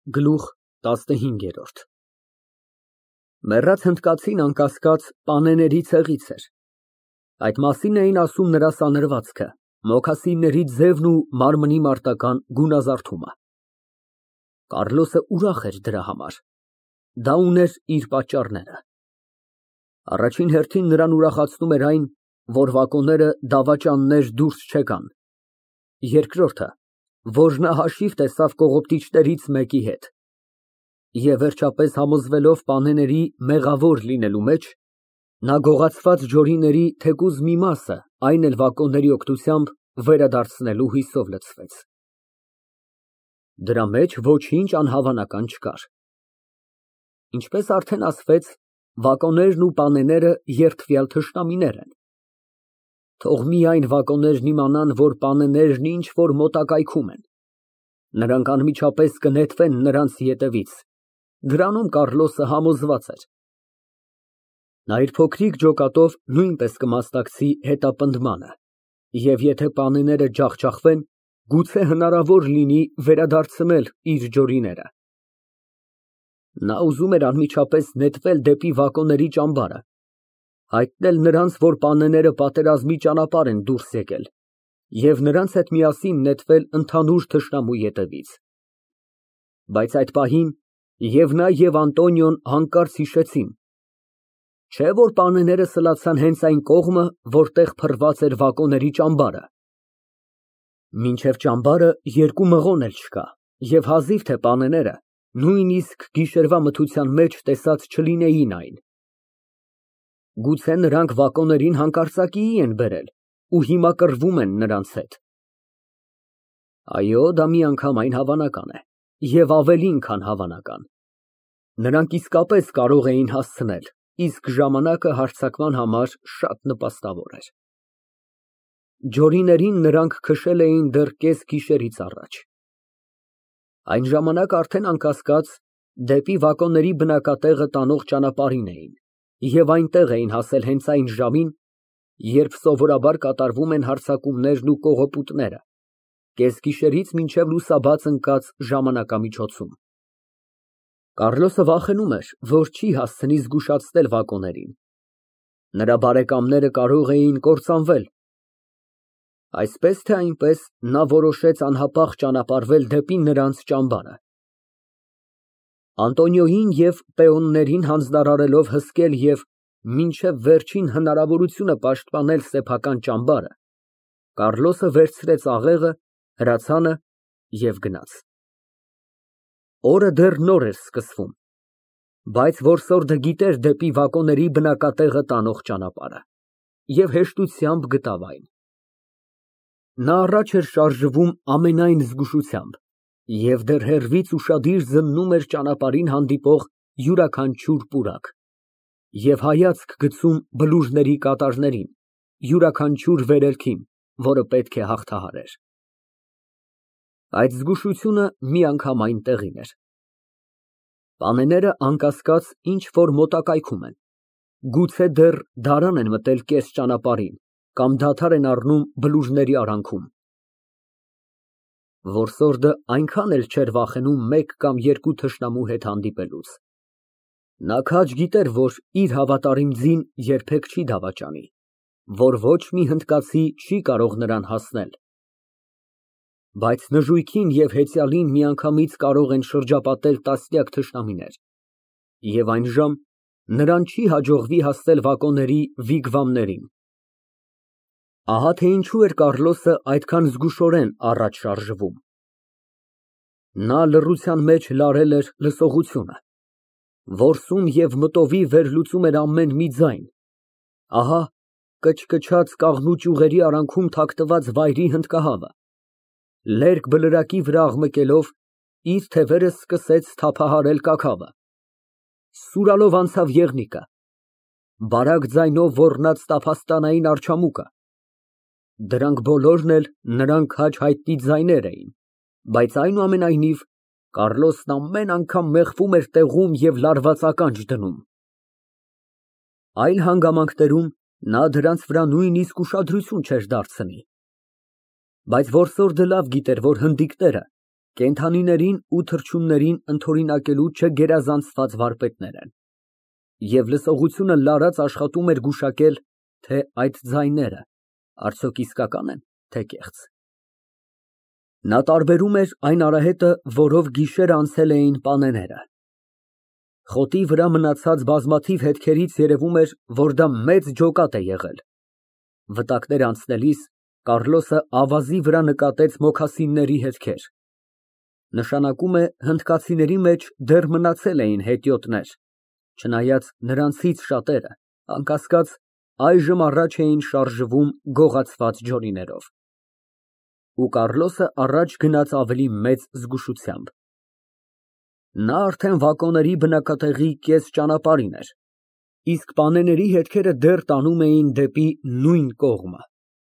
Գլուխ 15 Մեռած հնդկացին անկասկած պանեների ցեղից էր։ Այդ մասին էին ասում նրա սանրվածքը, մոքասինների ձևն ու մարմնի մարտական գունազարդումը։ Կառլոսը ուրախ էր դրա համար։ Դա ուներ իր պատճառները։ Առաջին հերթին նրան ուրախացնում էր այն, որ վագոնները դավաճաններ դուրս չեկան։ Երկրորդը, որ նա հաշիվ տեսավ կողոպտիչներից մեկի հետ։ Եվ վերջապես համոզվելով պանեների մեղավոր լինելու մեջ, նա գողացված ջորիների թեկուզ մի մասը, այն էլ վագոնների օգնությամբ, վերադարձնելու հույսով լցվեց։ Դրա մեջ ոչինչ անհավանական չկար։ Ինչպես արդեն ասվեց, վագոններն ու պանեները երդվյալ թշնամիներ են։ Թող միայն վագոններն իմանան, որ պանեներն ինչ-որ մոտակայքում են։ Նրանք անմիջապես կնետվեն նրանց ետևից։ Դրանում Կառլոսը համոզված էր։ Նա իր փոքրիկ ջոկատով նույնպես կմասնակցի հետապնդմանը, և եթե պանեները ջախջախվեն, գուցե հնարավոր լինի վերադարձնել իր ջորիները։ Նա ուզում էր անմիջապես նետվել դեպի վագոնների ճամբարը, հայտնել նրանց, որ պանեները պատերազմի ճանապարհ են դուրս եկել, և նրանց հետ միասին նետվել ընդհանուր թշնամու ետևից։ Բայց այդ պահին և նա, և Անտոնիոն հանկարծ հիշեցին, չէ՞ որ պանեները սլացան հենց այն կողմը, որտեղ փռված էր վագոնների ճամբարը։ Մինչև ճամբարը երկու մղոն էլ չկա, և հազիվ թե պանեները նույնիսկ գիշերվա մթության մեջ տեսած չլինեին այն։ Գուցե նրանք վագոններին հանկարծակիի են բերել ու հիմա կռվում են նրանց հետ։ Այո, դա միանգամայն հավանական է, և ավելին, քան հավանական։ Նրանք իսկապես կարող էին հասցնել, իսկ ժամանակը հարձակման համար շատ նպաստավոր էր։ Ջորիներին նրանք քշել էին դեռ կեսգիշերից առաջ։ Այն ժամանակ արդեն անկասկած դեպի վագոնների բնակատեղը տանող ճանապարհին էին, և այնտեղ էին հասել հենց այն ժամին, երբ սովորաբար կատարվում են հարձակումներն ու կողոպուտները, կեսգիշերից մինչև լուսաբաց ընկած ժամանակամիջոցում։ Կառլոսը վախենում էր, որ չի հասցնի զգուշացնել վագոններին։ Նրա բարեկամները կարող էին կործանվել։ Այսպես թե այնպես, նա որոշեց անհապաղ ճանապարհվել դեպի նրանց ճամբարը։ Անտոնիոյին և պեոններին հանձնարարելով հսկել և մինչև վերջին հնարավորությունը պաշտպանել սեփական ճամբարը, Կառլոսը վերցրեց աղեղը, հրացանը և գնաց։ Օրը դեռ նոր էր սկսվում, բայց որսորդը գիտեր դեպի վագոնների բնակատեղը տանող ճանապարհը և հեշտությամբ գտավ այն։ Նա առաջ էր շարժվում ամենայն զգուշությամբ և դեռ հեռվից ուշադիր զննում էր ճանապարհին հանդիպող յուրաքանչյուր պուրակ և հայացք գցում բլուրների կատարներին, յուրաքանչյուր վերելքին, որը պետք է հաղթահարեր։ Այդ զգուշությունը միանգամայն տեղին էր։ Պանեները, անկասկած, ինչ֊որ մոտակայքում են, գուցե դեռ դարան են մտել կես ճանապարհին կամ դադար են առնում բլուրների արանքում։ Որսորդը այնքան էլ չէր վախենում մեկ կամ երկու թշնամու հետ հանդիպելուց։ Նա քաջ գիտեր, որ իր հավատարիմ ձին երբեք չի դավաճանի, որ ոչ մի հնդկացի չի կարող նրան հասնել։ Բայց նժույգին և հեծյալին միանգամից կարող են շրջապատել տասնյակ թշնամիներ, և այն ժամ նրան չի հաջողվի հասնել վագոնների վիգվամներին։ Ահա թե ինչու էր Կառլոսը այդքան զգուշորեն առաջ շարժվում։ Նա լռության մեջ լարել էր լսողությունը, որսում և մտովի վերլուծում էր ամեն մի ձայն։ Ահա կչկչաց կաղնու ճյուղերի արանքում թաքնված վայրի հնդկահավը, լերկ բլրակի վրա աղմկելով, իր թևերը սկսեց թափահարել կաքավը, սուրալով անցավ եղնիկը, բարակ ձայնով ոռնաց տափաստանային արջամուկը։ Դրանք բոլորն էլ նրան քաջ հայտնի ձայներ էին, բայց այնուամենայնիվ Կառլոսն ամեն անգամ մեղվում էր տեղում և լարված ականջ դնում։ Այլ հանգամանքներում նա դրանց վրա նույնիսկ ուշադրություն չէր դարձնի։ Բայց որսորդը լավ գիտեր, որ հնդիկները Կենդանիներին ու թռչուններին ընդօրինակելու չգերազանցված վարպետներ են, և լսողությունը լարած աշխատում էր գուշակել, թե այդ ձայները արդյոք իսկակա՞ն են, թե կեղծ։ Նա տարբերում էր այն արահետը, որով գիշերը անցել էին պանեները։ Խոտի վրա մնացած բազմաթիվ հետքերից երևում էր, որ դա մեծ ջոկատ է եղել։ Վտակներ անցնելիս Կառլոսը ավազի վրա նկատեց մոքասինների հետքեր։ Նշանակում է հնդկացիների մեջ դեռ մնացել էին հետիոտներ, չնայած նրանցից շատերը, անկասկած, այժմ առաջ էին շարժվում գողացված ջորիներով։ Ու Կառլոսը առաջ գնաց ավելի մեծ զգուշությամբ։ Նա արդեն վագոնների բնակատեղի կես ճանապարհին էր, իսկ պանեների հետքերը դեռ տանում էին դեպի նույն կողմը։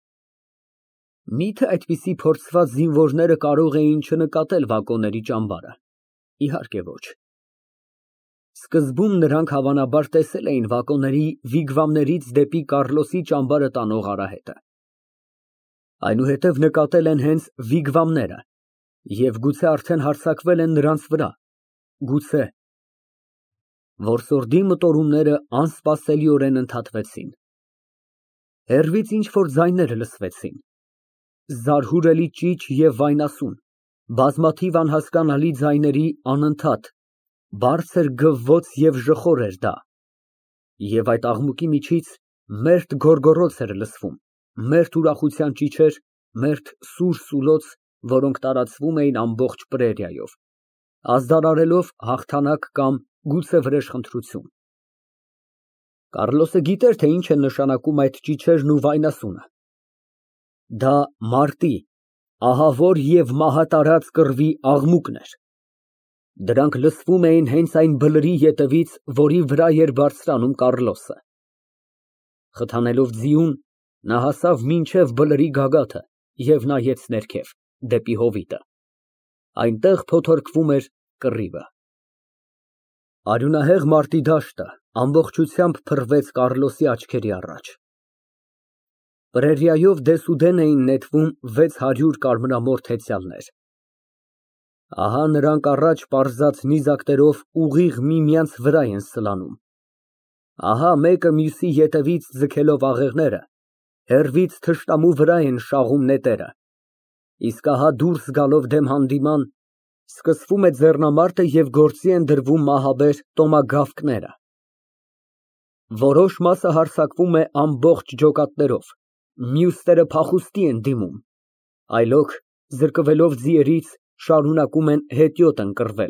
Միթե այդպիսի փորձված զինվորները կարող էին չնկատել վագոնների ճամբարը։ Իհարկե ոչ։ Սկզբում նրանք հավանաբար տեսել էին վագոնների վիգվամներից դեպի Կառլոսի ճամբարը տանող արահետը։ Այնուհետև նկատել են հենց վիգվամները և գուցե արդեն հարձակվել են նրանց վրա, գուցե, որսորդի մտորումները անսպասելիորեն ընդհատվեցին։ Հեռվից ինչ֊որ ձայներ լսվեցին, զարհուրելի ճիչ և վայնասուն, բազմաթիվ անհասկանալի ձայների անընդհատ, բարձր գվվոց և ժխոր էր դա, և այդ աղմուկի միջից մերթ գոռգոռոց էր լսվում, մերթ ուրախության ճիչեր, մերթ սուր սուլոց, որոնք տարածվում էին ամբողջ պրերիայով, ազդարարելով հաղթանակ կամ գուցե վրեժխնդրություն։ Կառլոսը գիտեր, թե ինչ են նշանակում այդ ճիչերն ու վայնասունը։ Դա մարտի, ահավոր և մահատարած կռվի աղմուկն էր։ Դրանք լսվում էին հենց այն բլրի ետևից, որի վրա էր բարձրանում Կառլոսը։ Խթանելով ձիուն, նա հասավ մինչև բլրի գագաթը և նայեց ներքև, դեպի հովիտը։ Այնտեղ փոթորկվում էր կռիվը։ Արյունահեղ մարտի դաշտը ամբողջությամբ փռվեց Կառլոսի աչքերի առաջ։ Պրերիայով դեսուդեն էին նետվում 600 կարմրամորթ հեծյալներ։ Ահա նրանք առաջ պարզած նիզակներով ուղիղ միմյանց վրա են սլանում։ Ահա մեկը մյուսի ետևից ձգելով աղեղները, հեռվից թշնամու վրա են շաղում նետերը, իսկ ահա դուրս գալով դեմ հանդիման, սկսվում է ձեռնամարտը և գործի են դրվում մահաբեր տոմագավկները։ Որոշ մասը հարձակվում է ամբողջ ջոկատներով, մյուսները փախուստի են դիմում, այլոք, զրկվելով ձիերից, շարունակում են հետիոտ ընկռվել։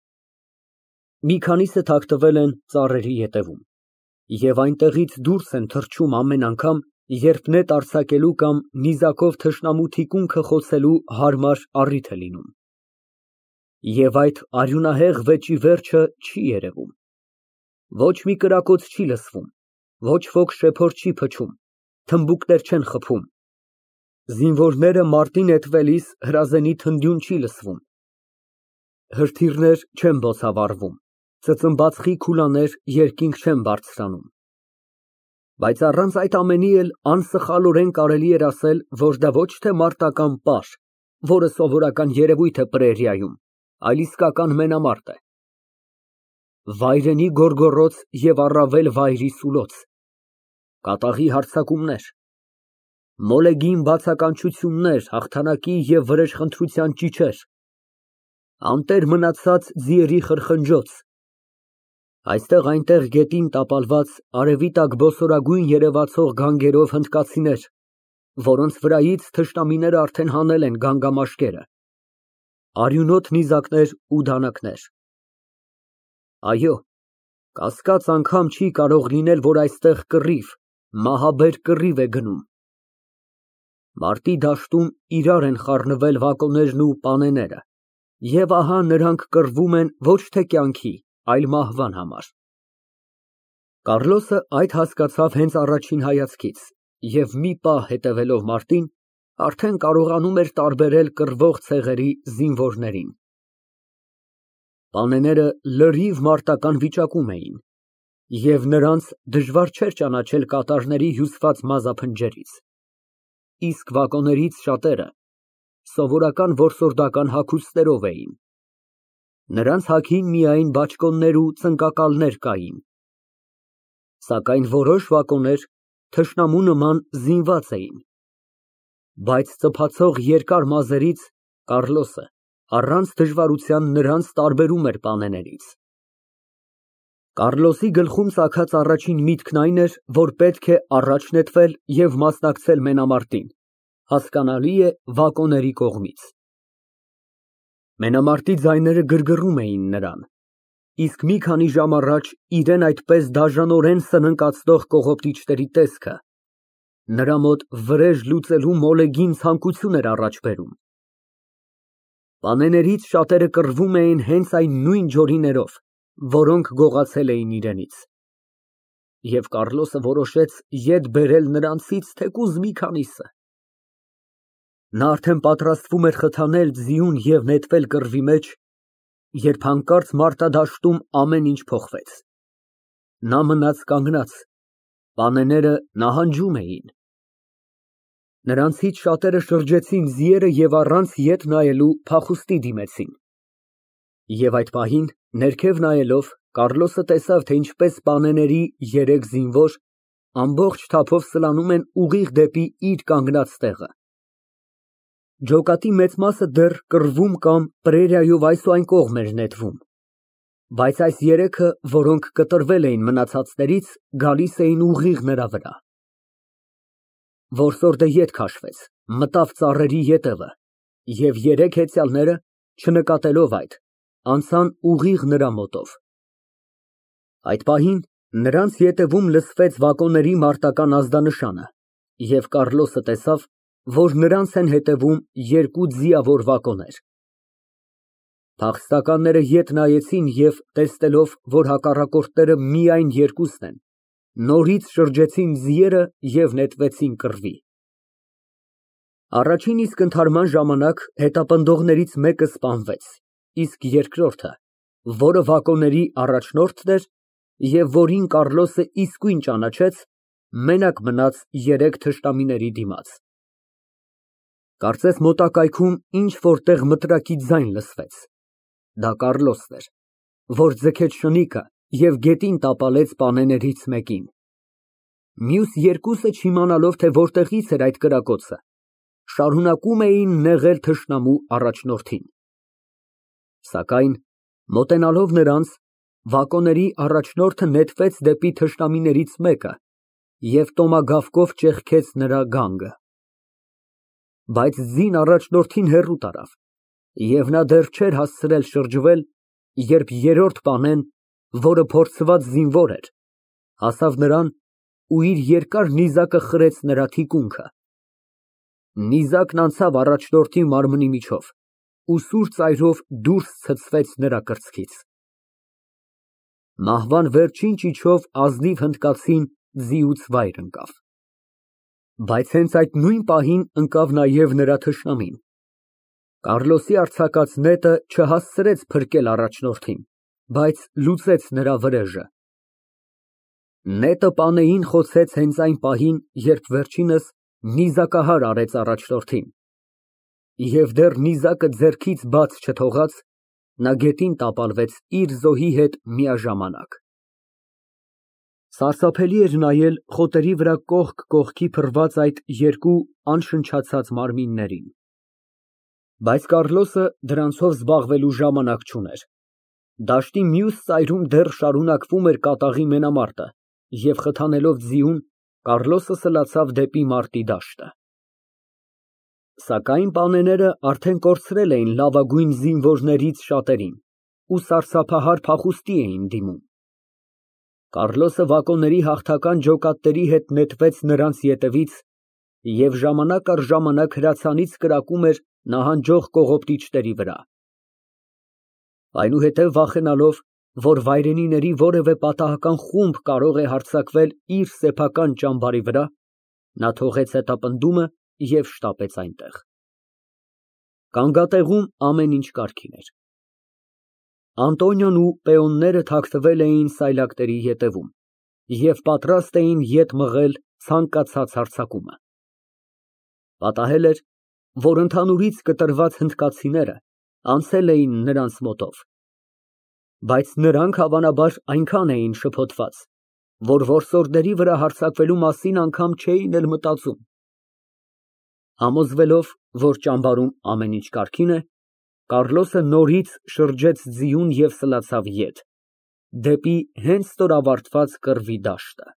Մի քանիսը թաքնվել են ծառերի ետևում և այնտեղից դուրս են թռչում ամեն անգամ, երբ նետ արձակելու կամ նիզակով թշնամու թիկունքը խոցելու հարմար առիթ է լինում։ Եվ այդ արյունահեղ վեճի վերջը չի երևում։ Ոչ մի կրակոց չի լսվում, ոչ ոք շեփոր չի փչում, թմբուկներ չեն խփում։ Զինվորները մարտի նետվելիս հրազենի թնդյուն չի լսվում։ Հրթիռներ չեն բոցավառվում, ծծմբացխի քուլաներ երկինք չեն բարձրանում։ Բայց առանց այդ ամենի էլ անսխալորեն կարելի էր ասել, որ դա ոչ թե մարտական պար, որը սովորական երևույթ է պրերիայում, այլ իսկական մենամարտ է։ Վայրենի գոռգոռոց և առավել վայրի սուլոց, կատաղի հարձակումներ, մոլեգին բացականչություններ, հաղթանակի և վրեժխնդրության ճիչեր, անտեր մնացած ձիերի խրխնջոց, այստեղ-այնտեղ գետին տապալված արևի տակ բոսորագույն երևացող գանգերով հնդկացիներ, որոնց վրայից թշնամիները արդեն հանել են գանգամաշկերը, արյունոտ նիզակներ ու դանակներ։ Այո, կասկած անգամ չի կարող լինել, որ այստեղ կռիվ, մահաբեր կռիվ է գնում։ Մարտի դաշտում իրար են խառնվել վագոններն ու պանեները, և ահա նրանք կռվում են ոչ թե կյանքի, այլ մահվան համար։ Կառլոսը այդ հասկացավ հենց առաջին հայացքից և մի պահ հետևելով մարտին, արդեն կարողանում էր տարբերել կռվող ցեղերի զինվորներին։ Պանեները լրիվ մարտական վիճակում էին, և նրանց դժվար չէր ճանաչել կատարների հյուսված մազափնջերից, իսկ վագոններից շատերը սովորական որսորդական հագուստներով էին։ Նրանց հագին միայն բաճկոններ ու ծնկակալներ կային։ Սակայն որոշ վագոներ թշնամու նման զինված էին։ Բայց ծփացող երկար մազերից Կառլոսը առանց դժվարության նրանց տարբերում էր պանեներից։ Կառլոսի գլխում ծագած առաջին միտքն այն էր, որ պետք է առաջ նետվել և մասնակցել մենամարտին, հասկանալի է վագոների կողմից։ Մենամարտի ձայները գրգռում էին նրան, իսկ մի քանի ժամ առաջ իրեն այդպես դաժանորեն սնանկացնող կողոպտիչների տեսքը նրա մոտ վրեժ լուծելու մոլեգին ցանկություն էր առաջ բերում։ Պանեներից շատերը կռվում էին հենց այն նույն ջորիներով, որոնք գողացել էին իրենից։ Եվ Կառլոսը որոշեց ետ բերել նրանցից թեկուզ մի քանիսը։ Նա արդեն պատրաստվում էր խթանել ձիուն և նետվել կռվի մեջ, երբ հանկարծ մարտադաշտում ամեն ինչ փոխվեց։ Նա մնաց կանգնած, պանեները նահանջում էին։ Նրանցից շատերը շրջեցին ձիերը և առանց ետ նայելու փախուստի դիմեցին։ Եվ այդ պահին, ներքև նայելով, Կառլոսը տեսավ, թե ինչպես պանեների երեք զինվոր ամբողջ թափով սլանում են ուղիղ դեպի իր կանգնած տեղը։ Ջոկատի մեծ մասը դեռ կռվում կամ պրերիայով այս ու այն կողմ էր նետվում, բայց այս երեքը, որոնք կտրվել էին մնացածներից, գալիս էին ուղիղ նրա վրա։ Որսորդը ետ քաշվեց, մտավ ծառերի ետևը, և երեք հեծյալները, չնկատելով այդ, անցան ուղիղ նրա մոտով։ Այդ պահին նրանց ետևում լսվեց վագոների մարտական ազդանշանը, և Կառլոսը տեսավ, որ նրանց են հետևում երկու ձիավոր վագոներ։ Փախստականները ետ նայեցին և, տեսնելով, որ հակառակորդները միայն երկուսն են, նորից շրջեցին ձիերը և նետվեցին կռվի։ Առաջին իսկ ընդհարման ժամանակ հետապնդողներից մեկը սպանվեց, իսկ երկրորդը, որը վագոների առաջնորդն էր և որին Կառլոսը իսկույն ճանաչեց, մենակ մնաց երեք թշնամիների դիմաց։ Կարծես մոտակայքում ինչ֊որ տեղ մտրակի ձայն լսվեց։ Դա Կառլոսն էր, որ ձգեց շնիկը և գետին տապալեց պանեներից մեկին։ Մյուս երկուսը, չիմանալով, թե որտեղից էր այդ կրակոցը, շարունակում էին նեղել թշնամու առաջնորդին։ Սակայն մոտենալով նրանց, վագոների առաջնորդը նետվեց դեպի թշնամիներից մեկը և տոմագավկով ճեղքեց նրա գանգը։ Բայց ձին առաջնորդին հեռու տարավ, և նա դեռ չէր հասցրել շրջվել, երբ երրորդ պանեն, որը փորձված զինվոր էր, հասավ նրան ու իր երկար նիզակը խրեց նրա թիկունքը։ Նիզակն անցավ առաջնորդի մարմնի միջով ու սուր ծայրով դուրս ցցվեց նրա կրծքից։ Մահվան վերջին ճիչով ազնիվ հնդկացին ձիուց վայր ընկավ։ Բայց հենց այդ նույն պահին ընկավ նաև նրա թշնամին։ Կառլոսի արձակած նետը չհասցրեց փրկել առաջնորդին, բայց լուծեց նրա վրեժը։ Նետը պանեին խոցեց հենց այն պահին, երբ վերջինս նիզակահար արեց առաջնորդին, և դեռ նիզակը ձեռքից բաց չթողած, նա գետին տապալվեց իր զոհի հետ միաժամանակ։ Սարսափելի էր նայել խոտերի վրա կողք կողքի փռված այդ երկու անշնչացած մարմիններին։ Բայց Կառլոսը դրանցով զբաղվելու ժամանակ չուներ։ Դաշտի մյուս ծայրում դեռ շարունակվում էր կատաղի մենամարտը, և խթանելով ձիուն, Կառլոսը սլացավ դեպի մարտի դաշտը։ Սակայն պանեները արդեն կորցրել էին լավագույն զինվորներից շատերին ու սարսափահար փախուստի էին դիմում։ Կառլոսը վագոների հաղթական ջոկատների հետ նետվեց նրանց ետևից և ժամանակ առ ժամանակ հրացանից կրակում էր նահանջող կողոպտիչների վրա։ Այնուհետև վախենալով, որ վայրենիների որևէ պատահական խումբ կարող է հարձակվել իր սեփական ճամբարի վրա, նա թողեց հետապնդումը և շտապեց այնտեղ։ Կանգատեղում ամեն ինչ կարգին էր։ Անտոնիոն ու պեոնները թաքնվել էին սայլակների ետևում և պատրաստ էին ետ մղել ցանկացած հարձակումը։ Պատահել էր, որ ընդհանուրից կտրված հնդկացիները անցել էին նրանց մոտով, բայց նրանք հավանաբար այնքան էին շփոթված, որ որսորդների վրա հարձակվելու մասին անգամ չէին էլ մտածում։ Համոզվելով, որ ճամբարում ամեն ինչ կարգին է, Կառլոսը նորից շրջեց ձիուն և սլացավ ետ, դեպի հենց ստորավարտված կռվի դաշտը։